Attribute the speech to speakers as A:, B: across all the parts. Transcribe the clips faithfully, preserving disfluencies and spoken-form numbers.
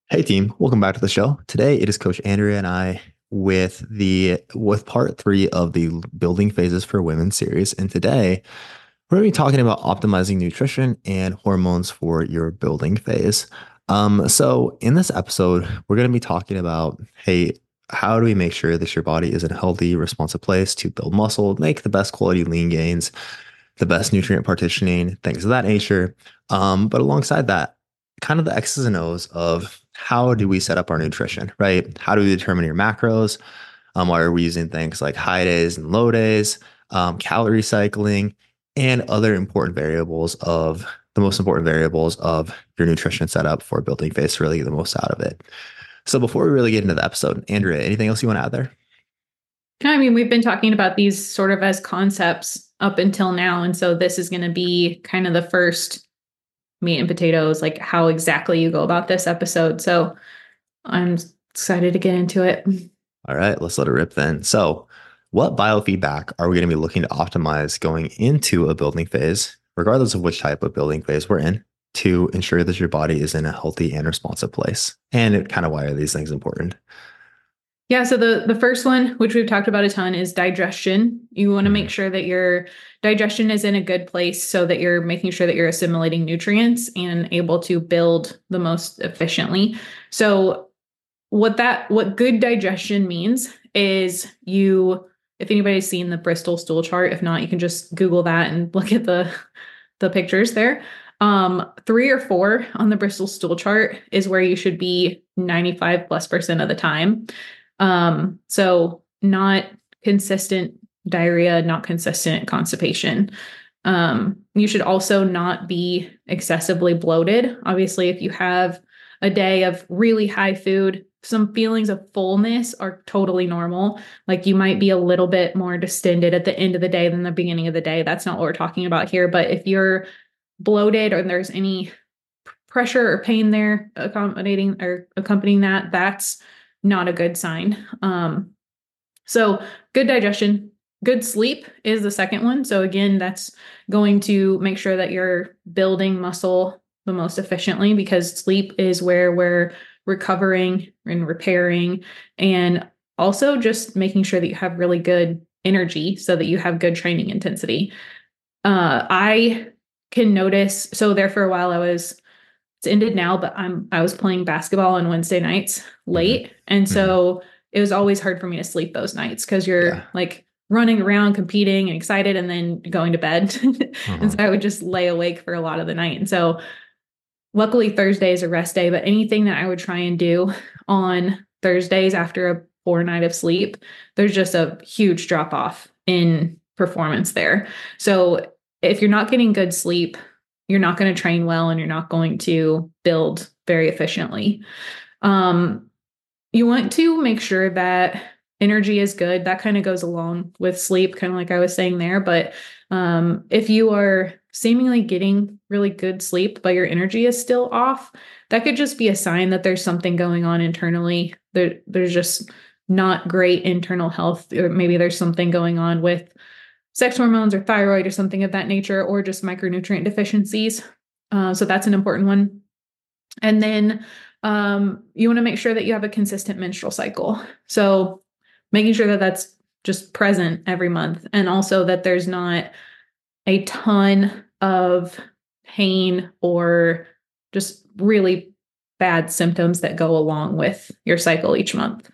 A: Hey team, welcome back to the show. Today it is Coach Andrea and I with the with part three of the Building Phases for Women series. And today we're going to be talking about optimizing nutrition and hormones for your building phase. Um, so in this episode, we're going to be talking about, hey, how do we make sure that your body is in a healthy, responsive place to build muscle, make the best quality lean gains, the best nutrient partitioning, things of that nature. Um, but alongside that, kind of the X's and O's of how do we set up our nutrition, right? How do we determine your macros? Um, why are we using things like high days and low days, um, calorie cycling, and other important variables of the most important variables of your nutrition setup for building phase to really get the most out of it. So before we really get into the episode, Andrea, anything else you want to add there?
B: I mean, we've been talking about these sort of as concepts up until now. And so this is going to be kind of the first meat and potatoes, like how exactly you go about this episode. So I'm excited to get into it.
A: All right, let's let it rip then. So, what biofeedback are we going to be looking to optimize going into a building phase, regardless of which type of building phase we're in, to ensure that your body is in a healthy and responsive place? And it, kind of why are these things important?
B: Yeah, so the the first one, which we've talked about a ton, is digestion. You want to make
A: Mhm.
B: sure that your digestion is in a good place so that you're making sure that you're assimilating nutrients and able to build the most efficiently. So what that what good digestion means is you if anybody's seen the Bristol stool chart, if not, you can just Google that and look at the the pictures there. Um, three or four on the Bristol stool chart is where you should be ninety-five plus percent of the time. Um, so not consistent diarrhea, not consistent constipation. Um, you should also not be excessively bloated. Obviously, if you have a day of really high food, some feelings of fullness are totally normal. Like you might be a little bit more distended at the end of the day than the beginning of the day. That's not what we're talking about here. But if you're bloated or there's any pressure or pain there accommodating or accompanying that, that's not a good sign. Um, so good digestion, good sleep is the second one. So again, that's going to make sure that you're building muscle the most efficiently because sleep is where we're recovering and repairing, and also just making sure that you have really good energy so that you have good training intensity. Uh, I can notice, so there for a while I was it's ended now, but I'm I was playing basketball on Wednesday nights
A: Mhm.
B: late. And
A: Mhm.
B: so it was always hard for me to sleep those nights because you're
A: Yeah.
B: like running around, competing and excited, and then going to bed. And so
A: Uh-huh.
B: I would just lay awake for a lot of the night. And so luckily Thursday is a rest day, but anything that I would try and do on Thursdays after a poor night of sleep, there's just a huge drop off in performance there. So if you're not getting good sleep, you're not going to train well and you're not going to build very efficiently. Um, you want to make sure that energy is good. That kind of goes along with sleep, kind of like I was saying there. But um, if you are seemingly getting really good sleep, but your energy is still off, that could just be a sign that there's something going on internally. There, there's just not great internal health, or maybe there's something going on with sex hormones or thyroid or something of that nature, or just micronutrient deficiencies. Uh, so that's an important one. And then um, you want to make sure that you have a consistent menstrual cycle. So making sure that that's just present every month, and also that there's not a ton of pain or just really bad symptoms that go along with your cycle each month.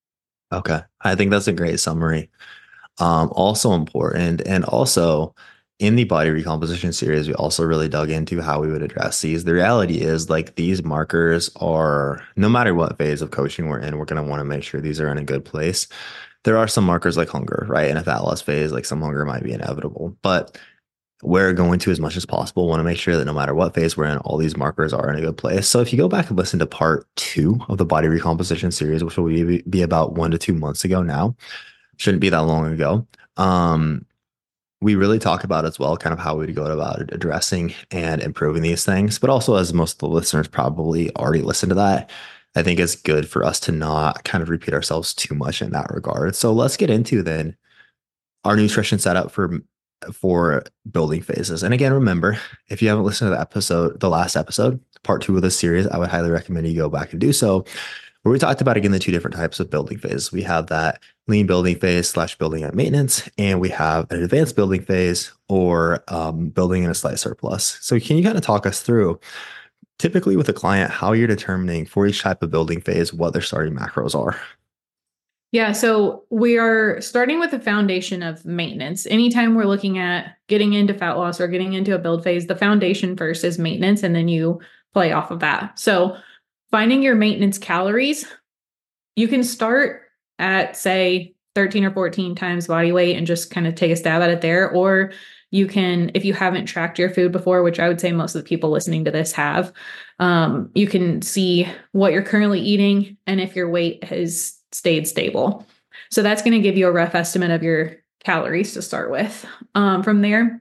A: Okay. I think that's a great summary. Um, also important, and also in the body recomposition series, we also really dug into how we would address these. The reality is, like, these markers are, no matter what phase of coaching we're in, we're going to want to make sure these are in a good place. There are some markers like hunger, right? In a fat loss phase, like some hunger might be inevitable, but we're going to, as much as possible, want to make sure that no matter what phase we're in, all these markers are in a good place. So if you go back and listen to part two of the body recomposition series, which will be, be about one to two months ago now, shouldn't be that long ago. Um, we really talk about as well kind of how we'd go about addressing and improving these things. But also, as most of the listeners probably already listened to that, I think it's good for us to not kind of repeat ourselves too much in that regard. So let's get into then our nutrition setup for for building phases. And again, remember, if you haven't listened to the episode, the last episode, part two of this series, I would highly recommend you go back and do so. Where we talked about again the two different types of building phases. We have that lean building phase slash building at maintenance, and we have an advanced building phase or um, building in a slight surplus. So can you kind of talk us through, typically with a client, how you're determining for each type of building phase what their starting macros are?
B: Yeah, so we are starting with the foundation of maintenance. Anytime we're looking at getting into fat loss or getting into a build phase, the foundation first is maintenance, and then you play off of that. So finding your maintenance calories, you can start at, say, thirteen or fourteen times body weight and just kind of take a stab at it there. Or you can, if you haven't tracked your food before, which I would say most of the people listening to this have, um, you can see what you're currently eating and if your weight has stayed stable. So that's going to give you a rough estimate of your calories to start with. Um, from there,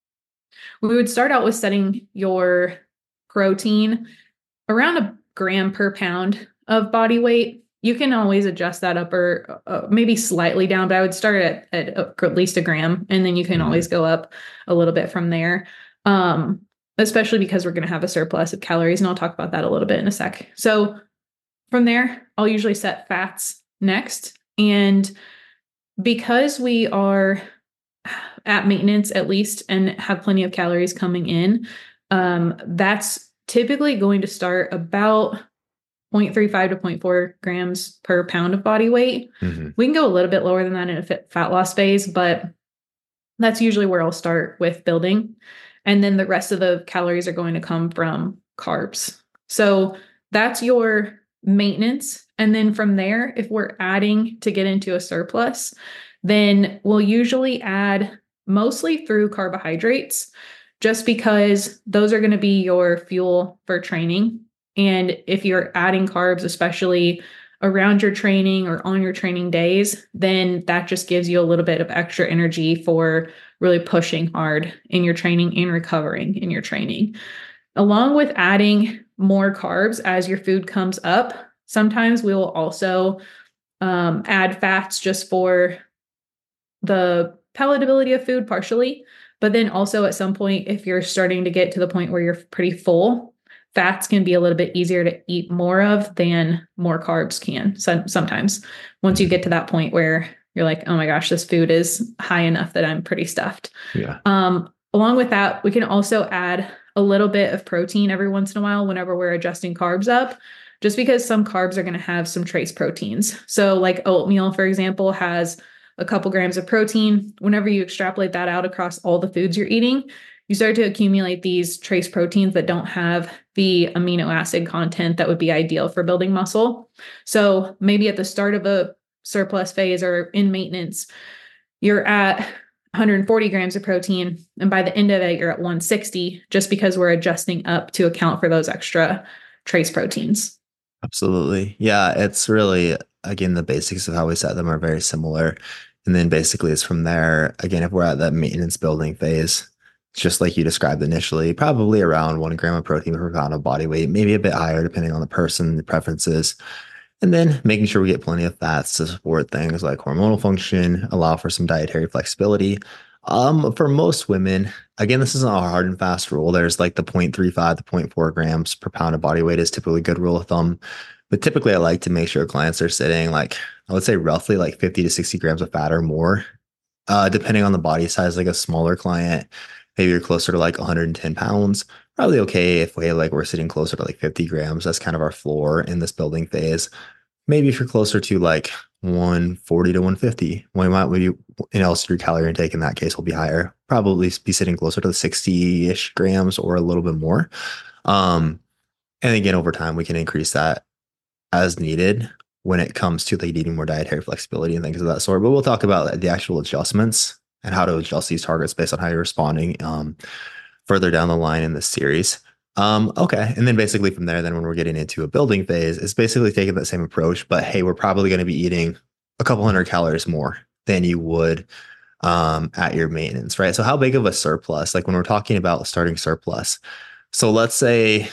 B: we would start out with setting your protein around a gram per pound of body weight. You can always adjust that up or uh, maybe slightly down, but I would start at, at, at least a gram, and then you can mm-hmm. always go up a little bit from there, um, especially because we're going to have a surplus of calories, and I'll talk about that a little bit in a sec. So from there, I'll usually set fats next, and because we are at maintenance at least and have plenty of calories coming in, um, that's typically going to start about zero point three five to zero point four grams per pound of body weight. Mm-hmm. We can go a little bit lower than that in a fat loss phase, but that's usually where I'll start with building. And then the rest of the calories are going to come from carbs. So that's your maintenance. And then from there, if we're adding to get into a surplus, then we'll usually add mostly through carbohydrates, just because those are going to be your fuel for training. And if you're adding carbs, especially around your training or on your training days, then that just gives you a little bit of extra energy for really pushing hard in your training and recovering in your training. Along with adding more carbs as your food comes up, sometimes we will also um, add fats just for the palatability of food partially. But then also at some point, if you're starting to get to the point where you're pretty full, fats can be a little bit easier to eat more of than more carbs can. So sometimes once you get to that point where you're like, oh my gosh, this food is high enough that I'm pretty stuffed.
A: Yeah.
B: Um, along with that, we can also add a little bit of protein every once in a while whenever we're adjusting carbs up, just because some carbs are going to have some trace proteins. So like oatmeal, for example, has a couple grams of protein. Whenever you extrapolate that out across all the foods you're eating, you start to accumulate these trace proteins that don't have the amino acid content that would be ideal for building muscle. So maybe at the start of a surplus phase or in maintenance, you're at one hundred forty grams of protein, and by the end of it, you're at one hundred sixty, just because we're adjusting up to account for those extra trace proteins.
A: Absolutely. Yeah, it's really, again, the basics of how we set them are very similar. And then basically it's from there, again, if we're at that maintenance building phase, just like you described initially, probably around one gram of protein per pound of body weight, maybe a bit higher depending on the person, the preferences. And then making sure we get plenty of fats to support things like hormonal function, allow for some dietary flexibility. Um, for most women, again, this isn't a hard and fast rule. There's like the zero point three five to zero point four grams per pound of body weight is typically a good rule of thumb. But typically I like to make sure clients are sitting like, I would say roughly like fifty to sixty grams of fat or more, uh, depending on the body size. Like a smaller client, maybe you're closer to like one hundred ten pounds, probably okay if we like we're sitting closer to like fifty grams. That's kind of our floor in this building phase. Maybe if you're closer to like one forty to one fifty, we might, we, you know, so your calorie intake in that case will be higher, probably be sitting closer to the sixty-ish grams or a little bit more. Um, and again, over time, we can increase that as needed when it comes to like needing more dietary flexibility and things of that sort. But we'll talk about the actual adjustments and how to adjust these targets based on how you're responding um, further down the line in this series. Um, okay. And then basically from there, then when we're getting into a building phase, it's basically taking that same approach, but hey, we're probably going to be eating a couple hundred calories more than you would um, at your maintenance, right? So how big of a surplus, like when we're talking about starting surplus, so let's say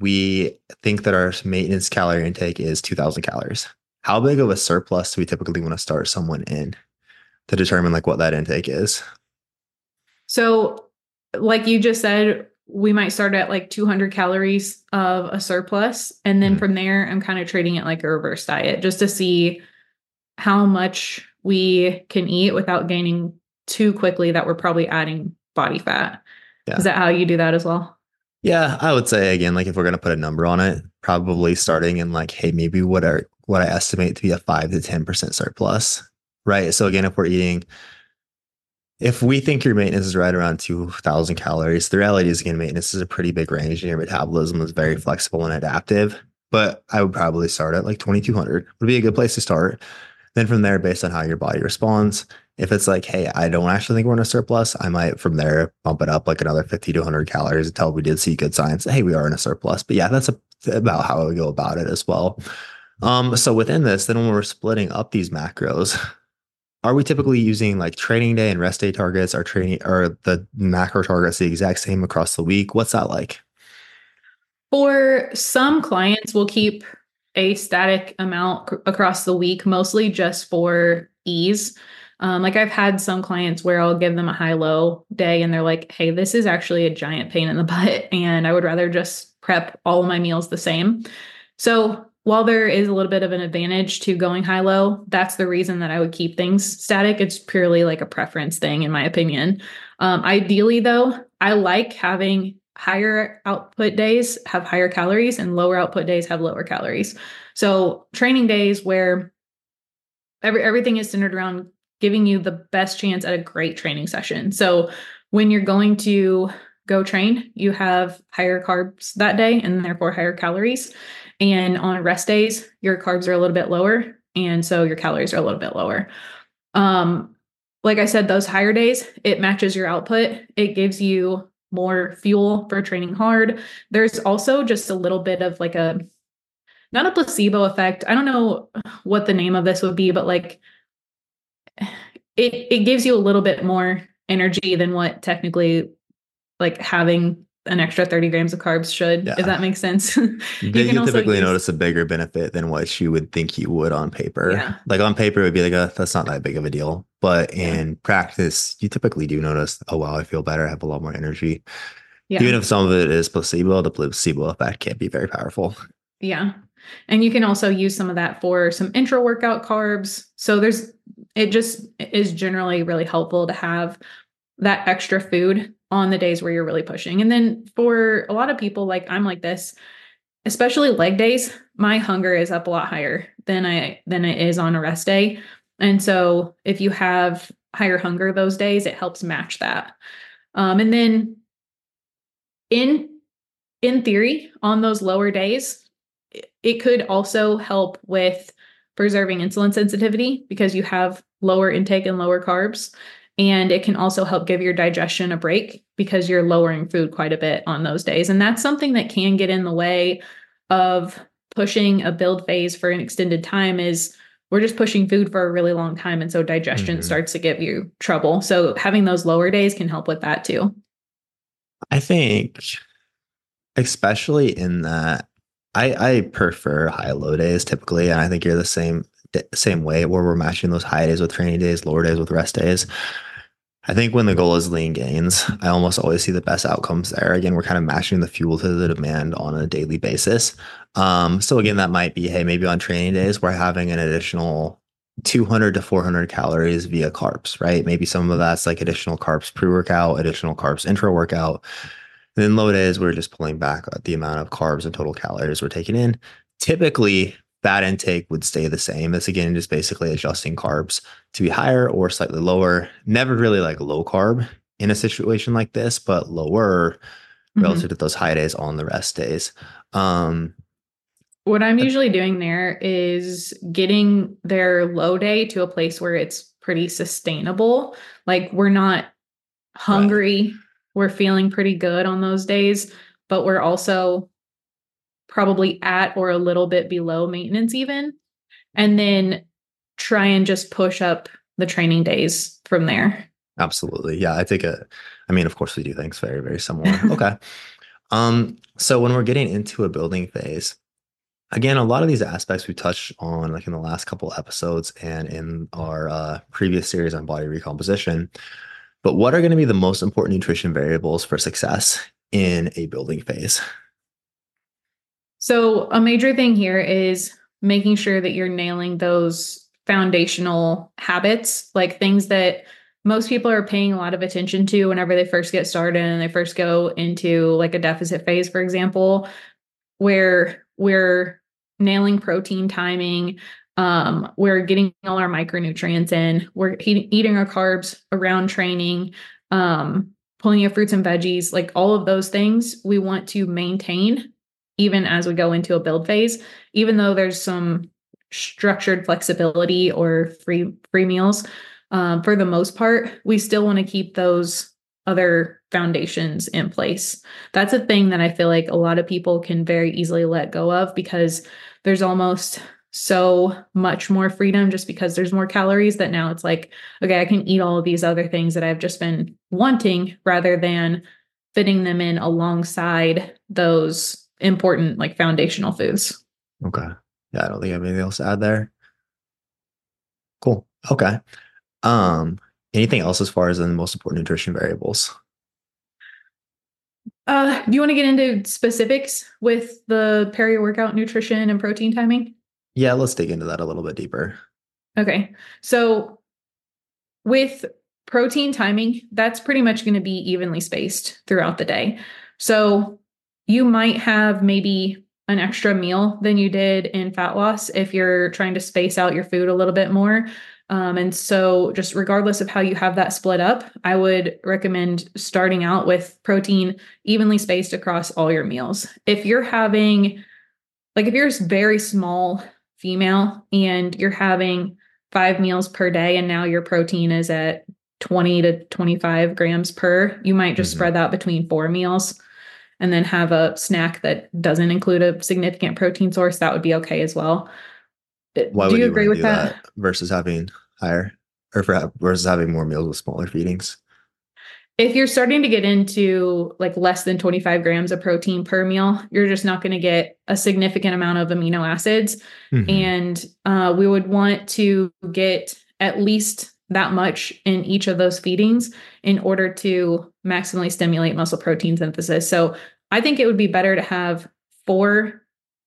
A: we think that our maintenance calorie intake is two thousand calories. How big of a surplus do we typically want to start someone in to determine like what that intake is?
B: So like you just said, we might start at like two hundred calories of a surplus. And then
A: Mhm.
B: from there, I'm kind of treating it like a reverse diet just to see how much we can eat without gaining too quickly that we're probably adding body fat. Is
A: Yeah.
B: that how you do that as well?
A: Yeah, I would say again, like if we're gonna put a number on it, probably starting in like, hey, maybe what are what I estimate to be a five to ten percent surplus, right? So again, if we're eating, if we think your maintenance is right around two thousand calories, the reality is again, maintenance is a pretty big range, and your metabolism is very flexible and adaptive. But I would probably start at like twenty-two hundred would be a good place to start. Then from there, based on how your body responds, if it's like, hey, I don't actually think we're in a surplus, I might from there bump it up like another fifty to one hundred calories until we did see good signs that, hey, we are in a surplus. But yeah, that's a, about how I would go about it as well. Um, so within this, then when we're splitting up these macros, are we typically using like training day and rest day targets? Are training or the macro targets the exact same across the week? What's that like?
B: For some clients, we'll keep a static amount c- across the week, mostly just for ease. Um, like I've had some clients where I'll give them a high low day and they're like, hey, this is actually a giant pain in the butt. And I would rather just prep all of my meals the same. So while there is a little bit of an advantage to going high low, that's the reason that I would keep things static. It's purely like a preference thing, in my opinion. Um, ideally, though, I like having higher output days have higher calories and lower output days have lower calories. So training days where every, everything is centered around giving you the best chance at a great training session. So when you're going to go train, you have higher carbs that day and therefore higher calories. And on rest days, your carbs are a little bit lower. And so your calories are a little bit lower. Um, like I said, those higher days, it matches your output. It gives you more fuel for training hard. There's also just a little bit of like a, not a placebo effect. I don't know what the name of this would be, but like it, it gives you a little bit more energy than what technically like having an extra thirty grams of carbs should, if
A: Yeah.
B: that makes sense.
A: That
B: You can
A: you'll
B: also
A: typically
B: use,
A: notice a bigger benefit than what you would think you would on paper.
B: yeah,
A: Like on paper, it would be like, a, that's not that big of a deal. But
B: yeah,
A: in practice, you typically do notice, oh, wow, I feel better. I have a lot more energy.
B: yeah.
A: Even if some of it is placebo, the placebo effect can be very powerful.
B: Yeah. And you can also use some of that for some intra workout carbs. So there's, it just is generally really helpful to have that extra food on the days where you're really pushing. And then for a lot of people, like I'm like this, especially leg days, my hunger is up a lot higher than I, than it is on a rest day. And so if you have higher hunger those days, it helps match that. Um, and then in, in theory, on those lower days, it could also help with preserving insulin sensitivity because you have lower intake and lower carbs. And it can also help give your digestion a break because you're lowering food quite a bit on those days. And that's something that can get in the way of pushing a build phase for an extended time is we're just pushing food for a really long time. And so digestion
A: Mhm.
B: starts to give you trouble. So having those lower days can help with that too.
A: I think, especially in that, I, I prefer high low days typically. And I think you're the same same way where we're matching those high days with training days, lower days with rest days. I think when the goal is lean gains, I almost always see the best outcomes there. Again, we're kind of matching the fuel to the demand on a daily basis. Um, so again, that might be, hey, maybe on training days, we're having an additional two hundred to four hundred calories via carbs, right? Maybe some of that's like additional carbs pre-workout, additional carbs intra-workout. And then low days, we're just pulling back the amount of carbs and total calories we're taking in. Typically, fat intake would stay the same. It's again just basically adjusting carbs to be higher or slightly lower. Never really like low carb in a situation like this, but lower relative
B: Mhm.
A: to those high days on the rest days. Um,
B: What I'm usually doing there is getting their low day to a place where it's pretty sustainable. Like we're not
A: right.
B: hungry, we're feeling pretty good on those days, but we're also probably at or a little bit below maintenance even. And then try and just push up the training days from there.
A: Absolutely. Yeah, I think it. I mean, of course, we do things very, very similar. Okay. Um, so when we're getting into a building phase, again, a lot of these aspects we touched on like in the last couple episodes and in our uh, previous series on body recomposition. But what are going to be the most important nutrition variables for success in a building phase?
B: So, a major thing here is making sure that you're nailing those foundational habits, like things that most people are paying a lot of attention to whenever they first get started and they first go into like a deficit phase, for example, where we're nailing protein timing, um, we're getting all our micronutrients in, we're he- eating our carbs around training, um, pulling your fruits and veggies, like all of those things we want to maintain even as we go into a build phase, even though there's some structured flexibility or free free meals. Um, for the most part, we still want to keep those other foundations in place. That's a thing that I feel like a lot of people can very easily let go of because there's almost so much more freedom just because there's more calories that now it's like, okay, I can eat all of these other things that I've just been wanting rather than fitting them in alongside those important like foundational foods.
A: Okay. Yeah, I don't think I have anything else to add there. Cool. Okay. Um, anything else as far as the most important nutrition variables?
B: Uh, do you want to get into specifics with the peri-workout nutrition and protein timing?
A: Yeah, let's dig into that a little bit deeper.
B: Okay. So with protein timing, that's pretty much going to be evenly spaced throughout the day. So you might have maybe an extra meal than you did in fat loss if you're trying to space out your food a little bit more. Um, and so, just regardless of how you have that split up, I would recommend starting out with protein evenly spaced across all your meals. If you're having, like, if you're a very small female and you're having five meals per day, and now your protein is at twenty to twenty-five grams per, you might just
A: Mhm.
B: spread that between four meals and then have a snack that doesn't include a significant protein source. That would be okay as well. Uh,
A: Why
B: Do
A: would
B: you
A: you want
B: agree
A: to
B: with
A: do
B: that?
A: that versus having higher or for, versus having more meals with smaller feedings?
B: If you're starting to get into like less than twenty-five grams of protein per meal, you're just not going to get a significant amount of amino acids.
A: Hmm.
B: And uh, we would want to get at least that much in each of those feedings in order to maximally stimulate muscle protein synthesis. So I think it would be better to have four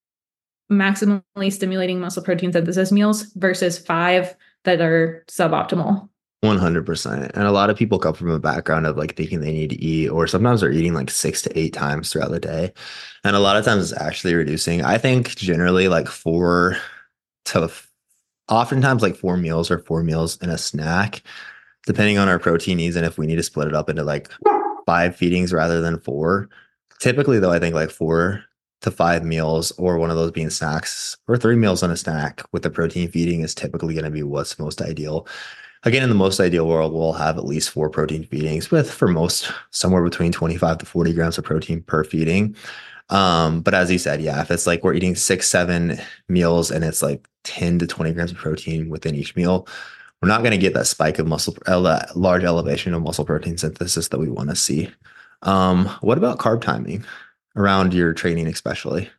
B: maximally stimulating muscle protein synthesis meals versus five that are suboptimal.
A: one hundred percent. And a lot of people come from a background of like thinking they need to eat, or sometimes they're eating like six to eight times throughout the day. And a lot of times it's actually reducing. I think generally like four to f- oftentimes like four meals or four meals and a snack, depending on our protein needs and if we need to split it up into like five feedings rather than four. Typically, though, I think like four to five meals or one of those being snacks or three meals and a snack with the protein feeding is typically going to be what's most ideal. Again, in the most ideal world, we'll have at least four protein feedings with, for most, somewhere between twenty-five to forty grams of protein per feeding. Um, but as you said, yeah, if it's like we're eating six, seven meals and it's like ten to twenty grams of protein within each meal, we're not going to get that spike of muscle, uh, that large elevation of muscle protein synthesis that we want to see. Um, what about carb timing around your training, especially?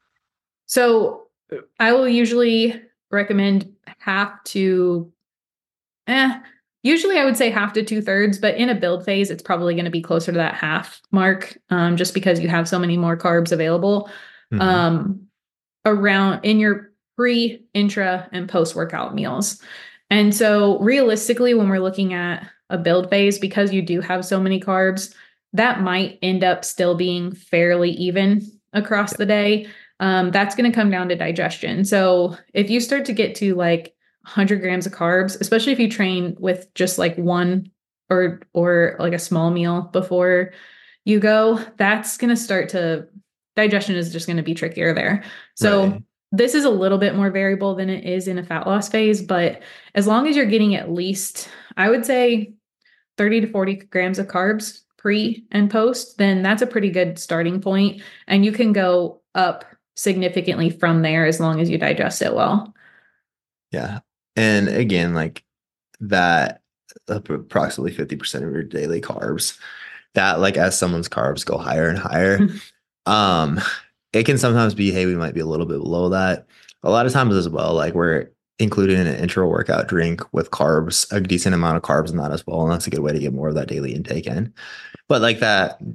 B: So I will usually recommend half to, eh, usually I would say half to two thirds, but in a build phase, it's probably going to be closer to that half mark, um, just because you have so many more carbs available
A: Hmm.
B: um, around in your pre, intra, and post workout meals. And so realistically, when we're looking at a build phase, because you do have so many carbs, that might end up still being fairly even across the day. Um, that's going to come down to digestion. So if you start to get to like one hundred grams of carbs, especially if you train with just like one or or like a small meal before you go, that's going to start to digestion is just going to be trickier there. So
A: Right.
B: this is a little bit more variable than it is in a fat loss phase, but as long as you're getting at least, I would say thirty to forty grams of carbs pre and post, then that's a pretty good starting point. And you can go up significantly from there as long as you digest it well.
A: Yeah. And again, like that approximately fifty percent of your daily carbs, that like as someone's carbs go higher and higher, um, it can sometimes be, hey, we might be a little bit below that. A lot of times as well, like we're including an intro workout drink with carbs, a decent amount of carbs in that as well. And that's a good way to get more of that daily intake in. But like that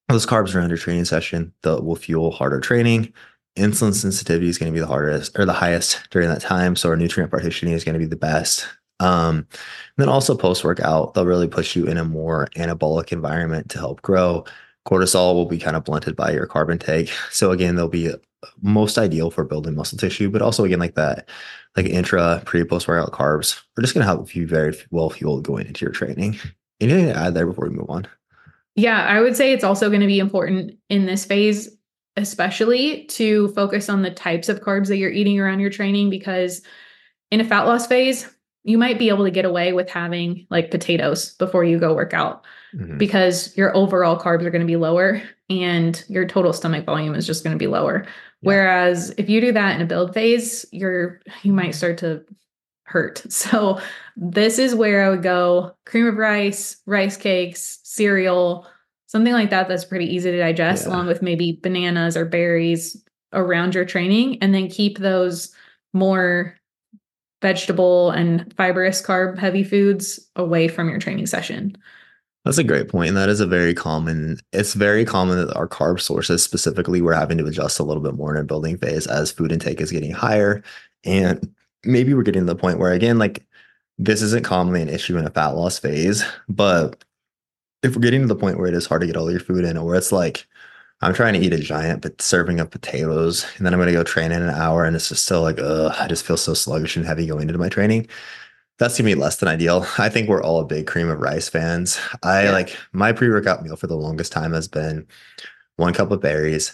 A: those carbs around your training session that will fuel harder training. Insulin sensitivity is going to be the hardest or the highest during that time. So our nutrient partitioning is going to be the best. Um, and then also post workout, they'll really push you in a more anabolic environment to help grow. Cortisol will be kind of blunted by your carb intake. So again, they'll be most ideal for building muscle tissue, but also again, like that, like intra, pre, post workout carbs are just going to help you very well fueled going into your training. Anything to add there before we move on?
B: Yeah, I would say it's also going to be important in this phase, especially to focus on the types of carbs that you're eating around your training, because in a fat loss phase, you might be able to get away with having like potatoes before you go work out
A: Mm-hmm.
B: because your overall carbs are going to be lower and your total stomach volume is just going to be lower.
A: Yeah.
B: Whereas if you do that in a build phase, you're you might start to hurt. So this is where I would go cream of rice, rice cakes, cereal, something like that that's pretty easy to digest,
A: Yeah.
B: along with maybe bananas or berries around your training, and then keep those more vegetable and fibrous carb heavy foods away from your training session.
A: That's a great point. And that is a very common, it's very common that our carb sources specifically, we're having to adjust a little bit more in a building phase as food intake is getting higher. And maybe we're getting to the point where, again, like this isn't commonly an issue in a fat loss phase, but if we're getting to the point where it is hard to get all your food in, or where it's like, I'm trying to eat a giant but serving of potatoes, and then I'm going to go train in an hour, and it's just still like, ugh, I just feel so sluggish and heavy going into my training. That's gonna be less than ideal. I think we're all big cream of rice fans. I
B: Yeah.
A: like my pre-workout meal for the longest time has been one cup of berries,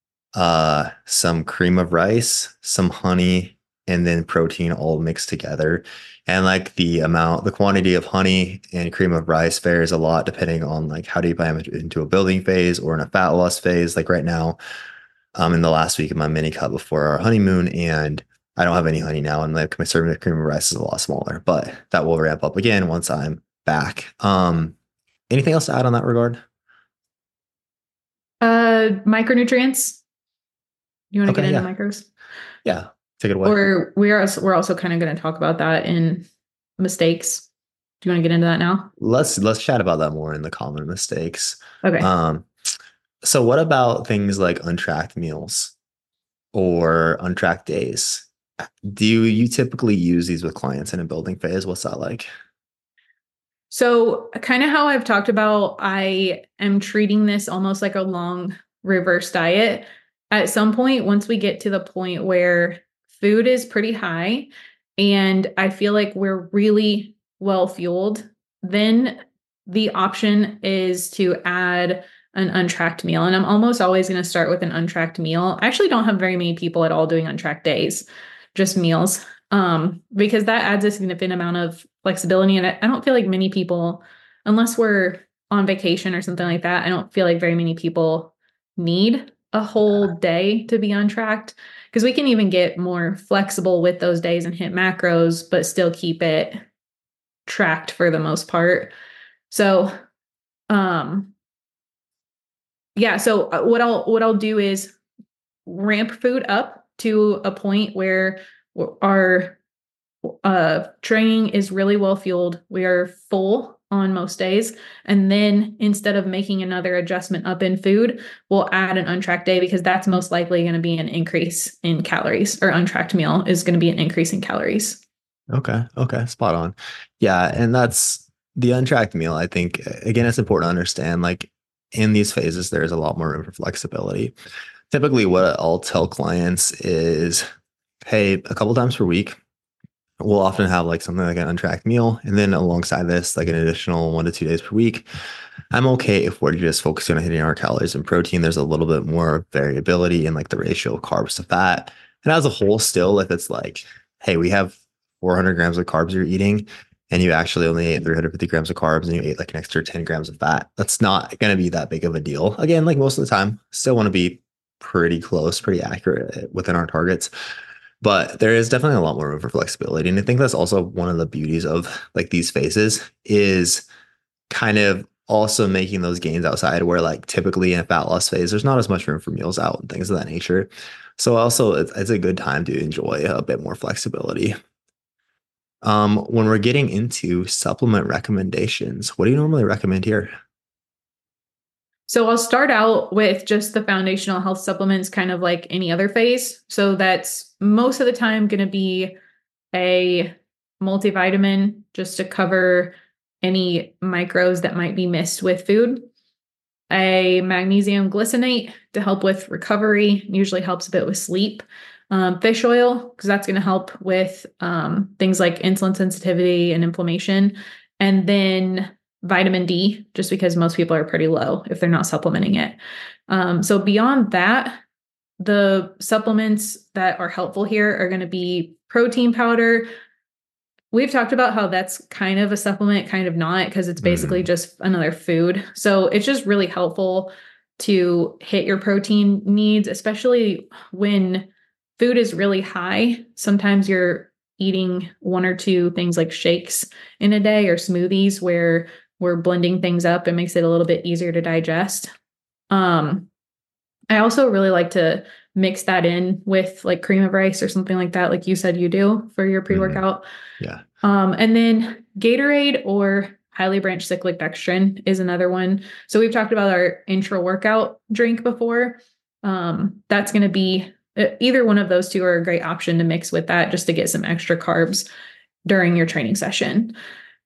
A: uh, some cream of rice, some honey, and then protein all mixed together. And like the amount, the quantity of honey and cream of rice varies a lot depending on like how deep I am into a building phase or in a fat loss phase. Like right now, um, in the last week of my mini cut before our honeymoon, and I don't have any honey now, and like my serving of cream of rice is a lot smaller, but that will ramp up again once I'm back. Um, anything else to add on that regard?
B: Uh, micronutrients. You want to get
A: Okay,
B: into
A: yeah,
B: micros?
A: yeah, take it away.
B: Or we're also, we're also kind of going to talk about that in mistakes. Do you want to get into that now?
A: Let's let's chat about that more in the common mistakes.
B: Okay.
A: Um, so what about things like untracked meals or untracked days? Do you, you typically use these with clients in a building phase? What's that like?
B: So, kind of how I've talked about, I am treating this almost like a long reverse diet. At some point, once we get to the point where food is pretty high and I feel like we're really well fueled, then the option is to add an untracked meal. And I'm almost always going to start with an untracked meal. I actually don't have very many people at all doing untracked days, just meals, um, because that adds a significant amount of flexibility. And I, I don't feel like many people, unless we're on vacation or something like that, I don't feel like very many people need a whole day to be untracked, because we can even get more flexible with those days and hit macros, but still keep it tracked for the most part. So, um, yeah. So uh, what I'll what I'll do is ramp food up to a point where our uh, training is really well fueled. We are full on most days. And then instead of making another adjustment up in food, we'll add an untracked day, because that's most likely going to be an increase in calories, or untracked meal is going to be an increase in calories.
A: Okay. Okay. Spot on. Yeah. And that's the untracked meal. I think, again, it's important to understand like in these phases, there's a lot more room for flexibility. Typically, what I'll tell clients is, hey, a couple times per week, we'll often have like something like an untracked meal. And then alongside this, like an additional one to two days per week, I'm okay if we're just focusing on hitting our calories and protein. There's a little bit more variability in like the ratio of carbs to fat. And as a whole, still, if it's like, hey, we have four hundred grams of carbs you're eating, and you actually only ate three hundred fifty grams of carbs and you ate like an extra ten grams of fat, that's not going to be that big of a deal. Again, like most of the time, still want to be pretty close, pretty accurate within our targets. But there is definitely a lot more room for flexibility. And I think that's also one of the beauties of like these phases is kind of also making those gains outside, where like typically in a fat loss phase, there's not as much room for meals out and things of that nature. So also it's, it's a good time to enjoy a bit more flexibility. Um, when we're getting into supplement recommendations, what do you normally recommend here?
B: So I'll start out with just the foundational health supplements, kind of like any other phase. So that's most of the time going to be a multivitamin just to cover any micros that might be missed with food, a magnesium glycinate to help with recovery, usually helps a bit with sleep, um, fish oil, because that's going to help with um, things like insulin sensitivity and inflammation, and then vitamin D, just because most people are pretty low if they're not supplementing it. Um, so beyond that, the supplements that are helpful here are going to be protein powder. We've talked about how that's kind of a supplement, kind of not, because it's basically
A: Mm,
B: just another food. So it's just really helpful to hit your protein needs, especially when food is really high. Sometimes you're eating one or two things like shakes in a day or smoothies where we're blending things up. It makes it a little bit easier to digest. Um, I also really like to mix that in with like cream of rice or something like that, like you said you do for your
A: mhm.
B: pre-workout.
A: Yeah.
B: Um, and then Gatorade or highly branched cyclic dextrin is another one. So we've talked about our intra workout drink before. Um, that's going to be uh, either one of those two are a great option to mix with that just to get some extra carbs during your training session.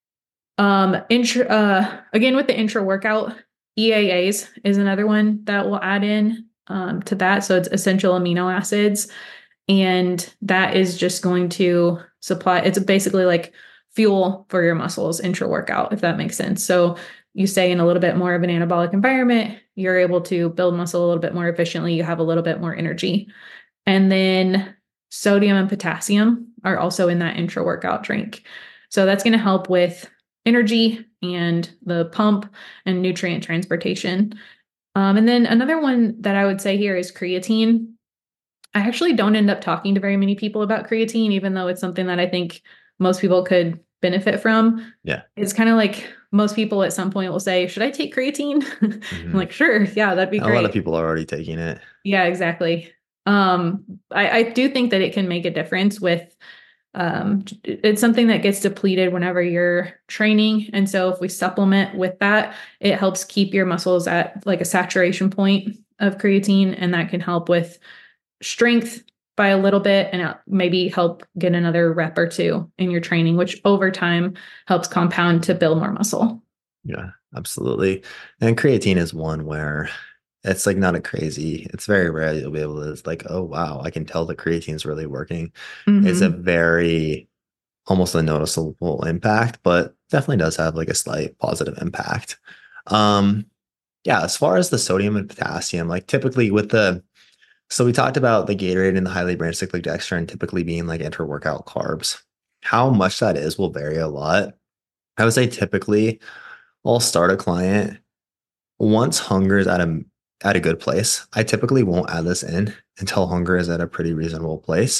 B: Um, intra, uh, again, with the intra workout, E A As is another one that we'll add in um, to that. So it's essential amino acids. And that is just going to supply, it's basically like fuel for your muscles intra workout, if that makes sense. So you stay in a little bit more of an anabolic environment, you're able to build muscle a little bit more efficiently, you have a little bit more energy. And then sodium and potassium are also in that intra workout drink. So that's going to help with energy and the pump and nutrient transportation. Um, and then another one that I would say here is creatine. I actually don't end up talking to very many people about creatine, even though it's something that I think most people could benefit from.
A: Yeah.
B: It's kind of like most people at some point will say, should I take creatine? I'm
A: Hmm.
B: like, sure. Yeah, that'd be
A: A lot of
B: great.
A: people are already taking it.
B: Yeah, exactly. Um, I, I do think that it can make a difference with um, it's something that gets depleted whenever you're training. And so if we supplement with that, it helps keep your muscles at like a saturation point of creatine, and that can help with strength by a little bit and maybe help get another rep or two in your training, which over time helps compound to build more muscle.
A: Yeah, absolutely. And creatine is one where it's like not a crazy, it's very rare you'll be able to, it's like, oh, wow, I can tell the creatine's really working. It's a
B: Mm-hmm.
A: very almost a noticeable impact, but definitely does have like a slight positive impact. Um, yeah, as far as the sodium and potassium, like typically with the, so we talked about the Gatorade and the highly branched cyclic dextrin typically being like inter-workout carbs. How much that is will vary a lot. I would say typically I'll start a client once hunger is at a at a good place. I typically won't add this in until hunger is at a pretty reasonable place.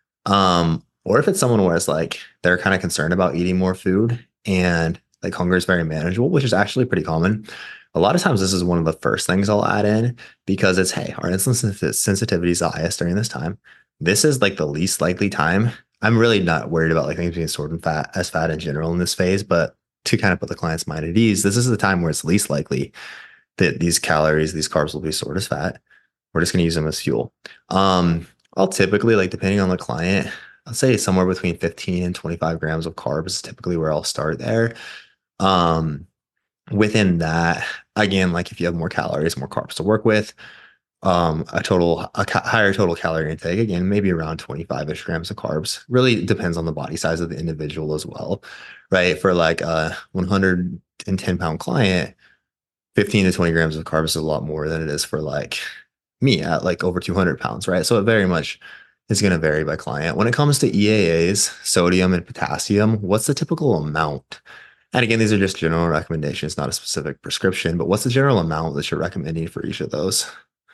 A: Um, or if it's someone where it's like they're kind of concerned about eating more food and like hunger is very manageable, which is actually pretty common. A lot of times, this is one of the first things I'll add in because it's, hey, our insulin sensi- sensitivity is the highest during this time. This is like the least likely time. I'm really not worried about like things being stored in fat as fat in general in this phase, but to kind of put the client's mind at ease, this is the time where it's least likely that these calories, these carbs will be stored as fat. We're just going to use them as fuel. Um, I'll typically, like, depending on the client, I'll say somewhere between fifteen and twenty-five grams of carbs is typically where I'll start there. Um, within that, again, like if you have more calories, more carbs to work with, um, a total, a ca- higher total calorie intake, again, maybe around twenty-five-ish grams of carbs. Really depends on the body size of the individual as well, right? For like a one hundred ten pound client, fifteen to twenty grams of carbs is a lot more than it is for like me at like over two hundred pounds, right? So it very much is going to vary by client. When it comes to E A As, sodium and potassium, what's the typical amount? And again, these are just general recommendations, not a specific prescription, but what's the general amount that you're recommending for each of those?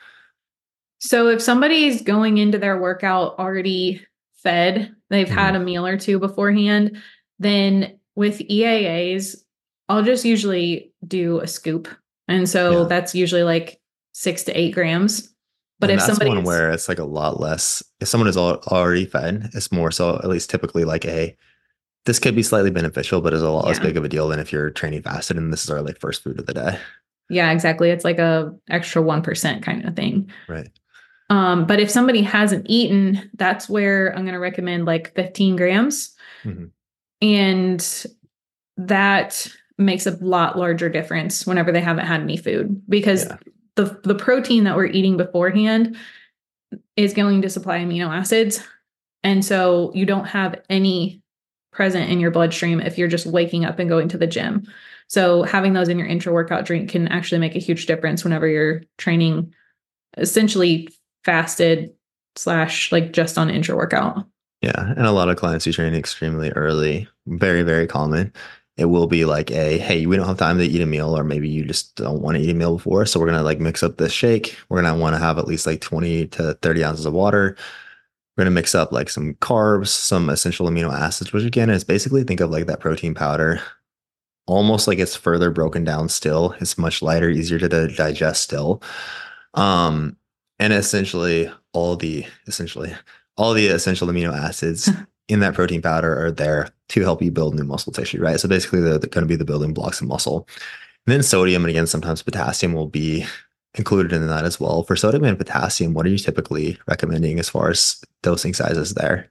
B: So if somebody's going into their workout already fed, they've had
A: Mhm.
B: a meal or two beforehand, then with E A As, I'll just usually do a scoop. And so
A: Yeah.
B: that's usually like six to eight grams. But
A: And
B: if
A: that's one
B: somebody's,
A: where it's like a lot less. If someone is al- already fed, it's more so, at least typically, like, a this could be slightly beneficial, but is a lot less
B: yeah,
A: big of a deal than if you're training fasted and this is our like first food of the day.
B: Yeah, exactly. It's like a extra one percent kind of thing.
A: Right.
B: Um, but if somebody hasn't eaten, that's where I'm going to recommend like fifteen grams.
A: Hmm.
B: And that makes a lot larger difference whenever they haven't had any food because
A: Yeah.
B: the the protein that we're eating beforehand is going to supply amino acids. And so you don't have any present in your bloodstream if you're just waking up and going to the gym. So having those in your intra workout drink can actually make a huge difference whenever you're training essentially fasted slash like just on intra workout.
A: Yeah. And a lot of clients who train extremely early, very, very common. It will be like a, hey, we don't have time to eat a meal, or maybe you just don't want to eat a meal before. So we're going to like mix up this shake. We're going to want to have at least like twenty to thirty ounces of water. We're going to mix up like some carbs, some essential amino acids, which again is basically think of like that protein powder, almost like it's further broken down still. It's much lighter, easier to di- digest still. Um, and essentially all the essentially all the essential amino acids in that protein powder are there to help you build new muscle tissue, right? So basically they're, they're going to be the building blocks of muscle. And then sodium and again, sometimes potassium will be included in that as well. For sodium and potassium, what are you typically recommending as far as dosing sizes there?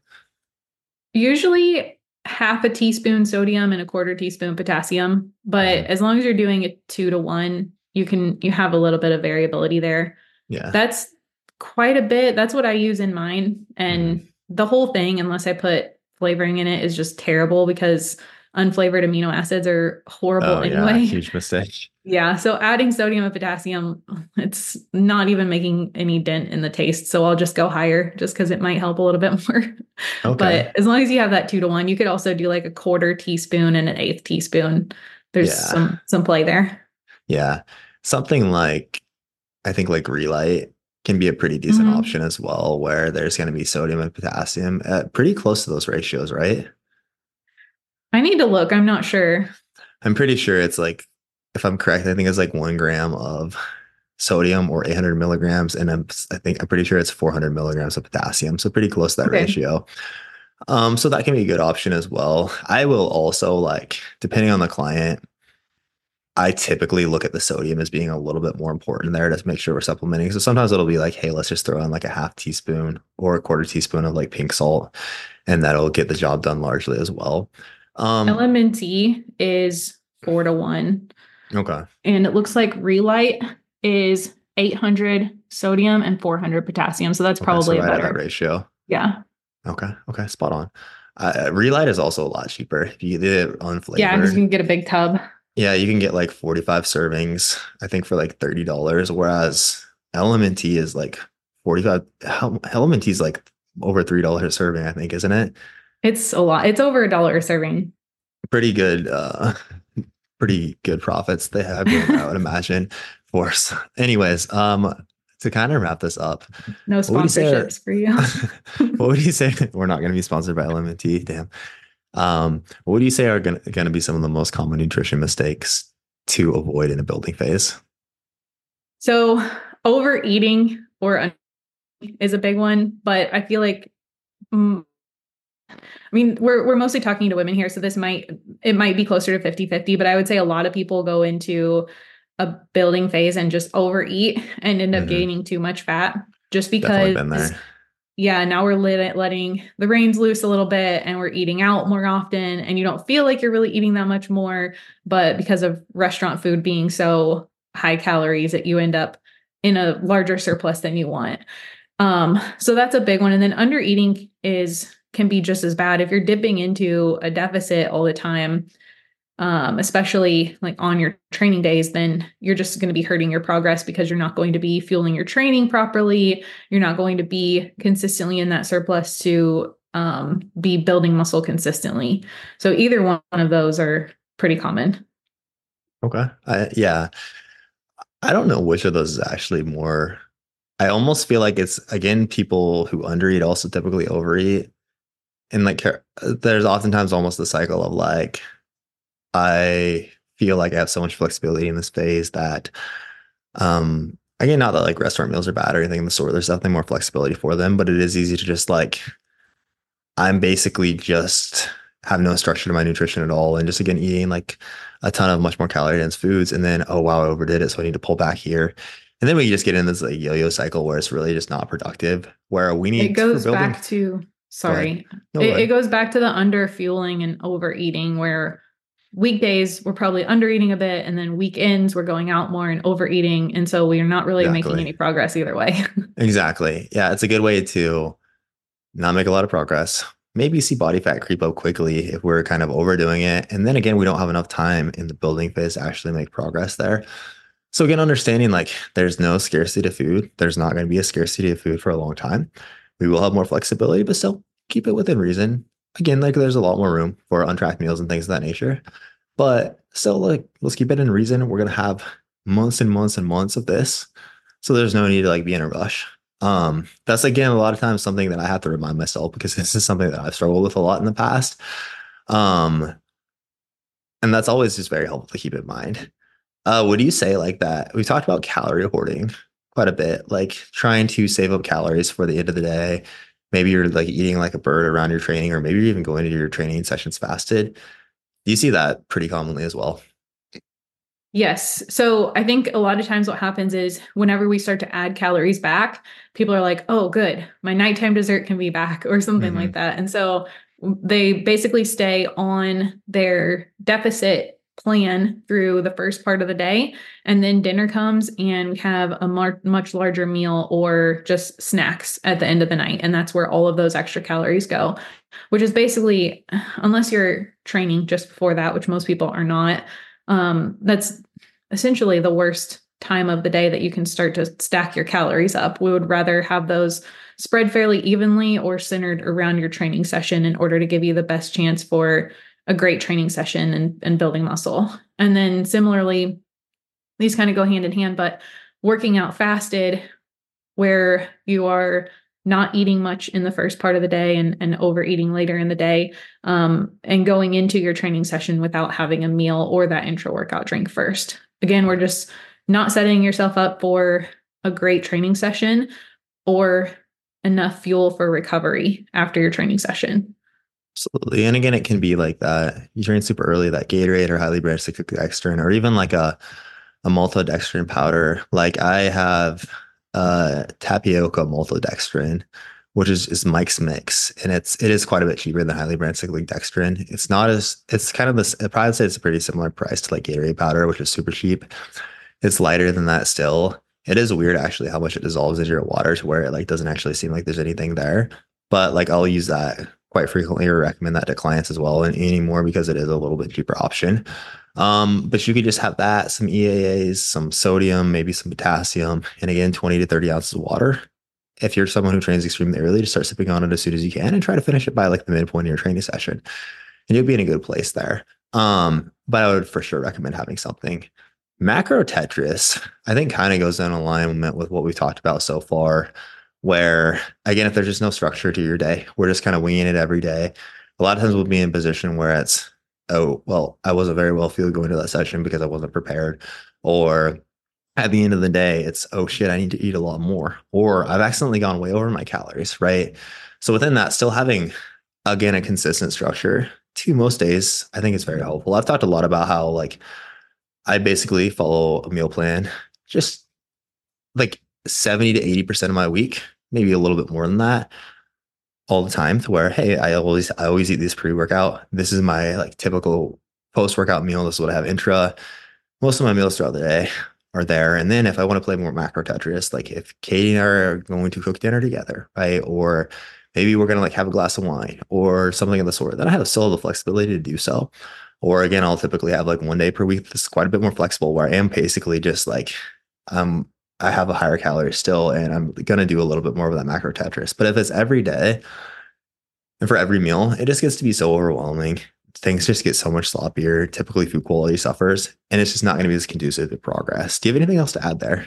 B: Usually half a teaspoon sodium and a quarter teaspoon potassium, but
A: Mhm.
B: as long as you're doing it two to one, you can you have a little bit of variability there.
A: Yeah.
B: That's quite a bit. That's what I use in mine.
A: Mhm.
B: And the whole thing, unless I put flavoring in it, is just terrible because unflavored amino acids are horrible
A: Oh yeah,
B: anyway.
A: huge mistake.
B: Yeah. So adding sodium and potassium, it's not even making any dent in the taste. So I'll just go higher just because it might help a little bit more.
A: Okay.
B: But as long as you have that two to one, you could also do like a quarter teaspoon and an eighth teaspoon. There's
A: Yeah.
B: some some play there.
A: Yeah. Something like I think like Relight can be a pretty decent
B: Mhm.
A: option as well, where there's going to be sodium and potassium at pretty close to those ratios, right?
B: I need to look. I'm not sure.
A: I'm pretty sure it's like, if I'm correct, I think it's like one gram of sodium or eight hundred milligrams, and I'm, I think I'm pretty sure it's four hundred milligrams of potassium, so pretty close to that
B: Okay.
A: ratio. Um, so that can be a good option as well. I will also like, depending on the client, I typically look at the sodium as being a little bit more important there to make sure we're supplementing. So sometimes it'll be like, hey, let's just throw in like a half teaspoon or a quarter teaspoon of like pink salt, and that'll get the job done largely as well. Um,
B: L M N T is four to one.
A: okay.
B: And it looks like Relight is eight hundred sodium and four hundred potassium. So that's
A: Okay. So
B: probably a
A: right at that
B: better.
A: ratio.
B: Yeah.
A: Okay. Okay. Spot on. Uh, Relight is also a lot cheaper if you did it
B: Yeah. Because you
A: unflavored.
B: can get a big tub.
A: Yeah, you can get like forty-five servings, I think, for like thirty dollars, whereas L M N T is like forty-five. Hel- L M N T is like over three dollars a serving, I think, isn't it?
B: It's a lot. It's over a dollar a serving.
A: Pretty good, uh, pretty good profits they have going there, I would imagine. For s- anyways, um, to kind of wrap this up,
B: No
A: what would you say are,
B: sponsorships for you.
A: what would you say? We're not going to be sponsored by L M N T, damn. Um, what would you say are going to be some of the most common nutrition mistakes to avoid in a building phase?
B: So overeating or un- is a big one, but I feel like mm, I mean, we're we're mostly talking to women here, so this might it might be closer to fifty fifty, but I would say a lot of people go into a building phase and just overeat and end up
A: Hmm.
B: gaining too much fat just
A: Definitely
B: because
A: been there.
B: yeah, now we're lit, letting the reins loose a little bit and we're eating out more often and you don't feel like you're really eating that much more, but because of restaurant food being so high calories that you end up in a larger surplus than you want. Um, so that's a big one. And then under eating is can be just as bad if you're dipping into a deficit all the time, um, especially like on your training days, then you're just going to be hurting your progress because you're not going to be fueling your training properly. You're not going to be consistently in that surplus to um, be building muscle consistently. So either one of those are pretty common.
A: Okay. I, yeah. I don't know which of those is actually more. I almost feel like it's, again, people who undereat also typically overeat. And like, care- there's oftentimes almost the cycle of like, I feel like I have so much flexibility in this phase that, um, again, not that like restaurant meals are bad or anything of the sort. There's definitely more flexibility for them, but it is easy to just like, I'm basically just have no structure to my nutrition at all, and just again eating like a ton of much more calorie dense foods, and then oh wow, I overdid it, so I need to pull back here. And then we just get in this like yo-yo cycle where it's really just not productive. Where we
B: It
A: need for
B: goes
A: building.
B: back to,
A: Go ahead.
B: sorry,
A: No, go
B: it, it
A: ahead.
B: goes back to the under fueling and overeating where weekdays we're probably under eating a bit and then weekends we're going out more and overeating. And so we are not really making
A: Exactly.
B: any progress either way.
A: Exactly. Yeah, it's a good way to not make a lot of progress. Maybe see body fat creep up quickly if we're kind of overdoing it. And then again, we don't have enough time in the building phase to actually make progress there. So again, understanding like there's no scarcity to food. There's not going to be a scarcity of food for a long time. We will have more flexibility, but still keep it within reason. Again, like there's a lot more room for untracked meals and things of that nature. But still, like let's keep it in reason. We're gonna have months and months and months of this. So there's no need to like be in a rush. Um, that's again a lot of times something that I have to remind myself because this is something that I've struggled with a lot in the past. Um, and that's always just very helpful to keep in mind. Uh, would you say like that? We talked about calorie hoarding quite a bit, like trying to save up calories for the end of the day. Maybe you're like eating like a bird around your training, or maybe you're even going into your training sessions fasted. Do you see that pretty commonly as well?
B: Yes. So I think a lot of times what happens is whenever we start to add calories back, people are like, oh, good, my nighttime dessert can be back or something like
A: Hmm.
B: that. And so they basically stay on their deficit plan through the first part of the day. And then dinner comes and we have a mar- much larger meal or just snacks at the end of the night. And that's where all of those extra calories go, which is basically, unless you're training just before that, which most people are not, um, that's essentially the worst time of the day that you can start to stack your calories up. We would rather have those spread fairly evenly or centered around your training session in order to give you the best chance for a great training session and, and building muscle. And then similarly, these kind of go hand in hand, but working out fasted, where you are not eating much in the first part of the day and, and overeating later in the day, um, and going into your training session without having a meal or that intra workout drink first. Again, we're just not setting yourself up for a great training session or enough fuel for recovery after your training session.
A: Absolutely. And again, it can be like that. You train super early, that Gatorade or highly branched cyclic dextrin, or even like a, a maltodextrin powder. Like I have uh tapioca maltodextrin, which is, is Mike's Mix. And it's it is quite a bit cheaper than highly branched cyclic dextrin. It's not as it's kind of this I'd probably say it's a pretty similar price to like Gatorade powder, which is super cheap. It's lighter than that still. It is weird actually how much it dissolves into your water to where it like doesn't actually seem like there's anything there. But like I'll use that quite frequently or recommend that to clients as well and anymore because it is a little bit cheaper option. Um, but you could just have that, some E A As, some sodium, maybe some potassium, and again, twenty to thirty ounces of water. If you're someone who trains extremely early, just start sipping on it as soon as you can and try to finish it by like the midpoint of your training session. And you'll be in a good place there. Um, but I would for sure recommend having something. Macro Tetris, I think kind of goes in alignment with what we've talked about so far, where again, if there's just no structure to your day, we're just kind of winging it every day. A lot of times we'll be in a position where it's, oh, well, I wasn't very well feel going to that session because I wasn't prepared. Or at the end of the day, it's, oh shit, I need to eat a lot more. Or I've accidentally gone way over my calories, right? So within that, still having, again, a consistent structure to most days, I think it's very helpful. I've talked a lot about how like I basically follow a meal plan, just like seventy to eighty percent of my week, maybe a little bit more than that all the time to where, hey, I always, I always eat this pre-workout. This is my like typical post-workout meal. This is what I have intra. Most of my meals throughout the day are there. And then if I want to play more macro Tetris, like if Katie and I are going to cook dinner together, right? Or maybe we're going to like have a glass of wine or something of the sort, then I have still the flexibility to do so. Or again, I'll typically have like one day per week that's quite a bit more flexible where I am basically just like, um, I have a higher calorie still, and I'm going to do a little bit more of that macro Tetris. But if it's every day and for every meal, it just gets to be so overwhelming. Things just get so much sloppier. Typically, food quality suffers, and it's just not going to be as conducive to progress. Do you have anything else to add there?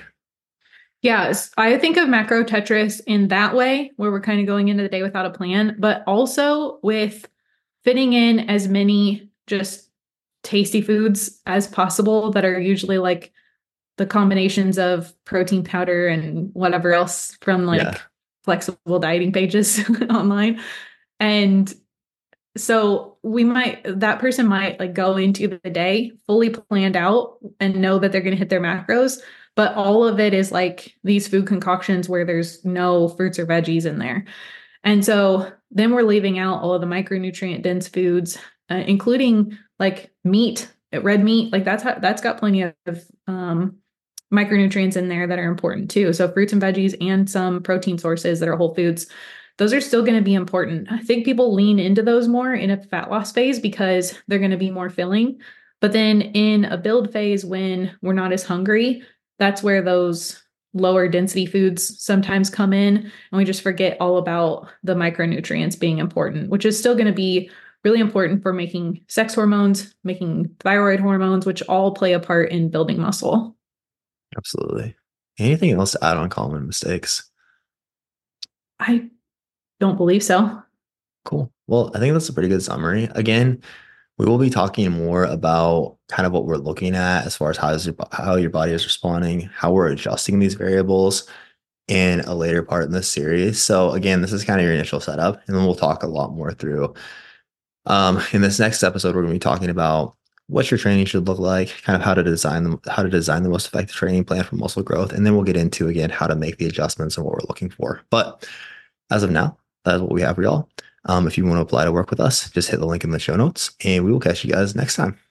B: Yes, I think of macro Tetris in that way, where we're kind of going into the day without a plan, but also with fitting in as many just tasty foods as possible that are usually like the combinations of protein powder and whatever else from
A: Yeah.
B: like flexible dieting pages online. And so we might, that person might like go into the day fully planned out and know that they're going to hit their macros, but all of it is like these food concoctions where there's no fruits or veggies in there. And so then we're leaving out all of the micronutrient dense foods, uh, including like meat, red meat, like that's how, that's got plenty of um, micronutrients in there that are important too. So fruits and veggies and some protein sources that are whole foods, those are still going to be important. I think people lean into those more in a fat loss phase because they're going to be more filling. But then in a build phase, when we're not as hungry, that's where those lower density foods sometimes come in. And we just forget all about the micronutrients being important, which is still going to be really important for making sex hormones, making thyroid hormones, which all play a part in building muscle.
A: Absolutely. Anything else to add on common mistakes?
B: I don't believe so.
A: Cool. Well, I think that's a pretty good summary. Again, we will be talking more about kind of what we're looking at as far as how, is your, how your body is responding, how we're adjusting these variables in a later part in this series. So again, this is kind of your initial setup, and then we'll talk a lot more through. Um, in this next episode, we're going to be talking about what your training should look like, kind of how to design them, how to design the most effective training plan for muscle growth, and then we'll get into again how to make the adjustments and what we're looking for. But as of now, that's what we have for y'all. Um, if you want to apply to work with us, just hit the link in the show notes, and we will catch you guys next time.